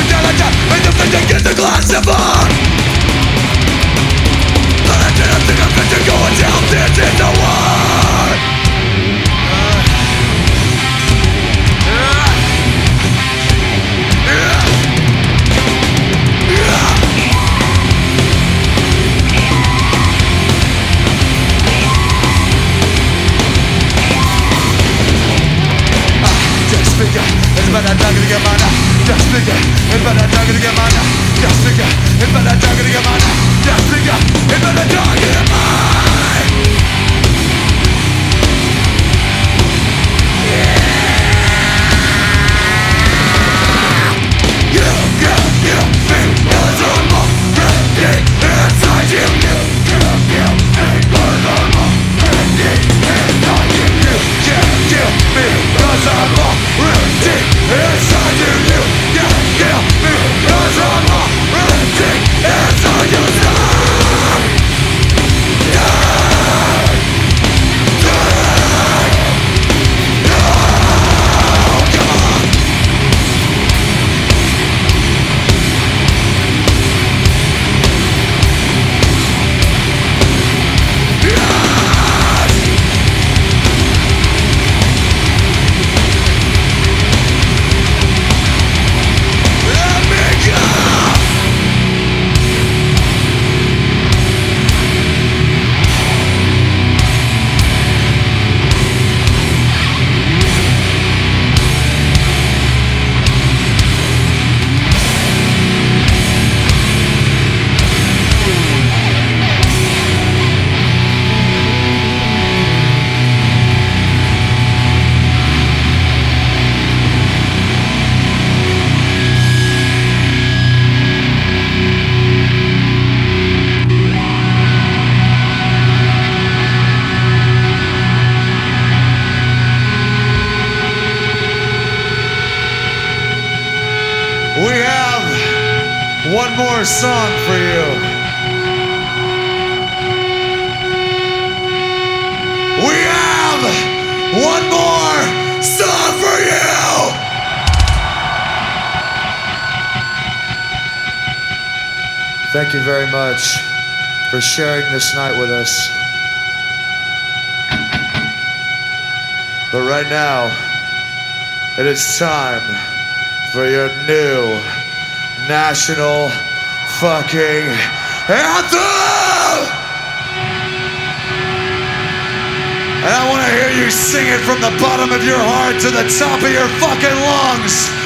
We have one more song for you. We have one more song for you. Thank you very much for sharing this night with us. But right now, it is time for your new national fucking anthem! And I want to hear you sing it from the bottom of your heart to the top of your fucking lungs.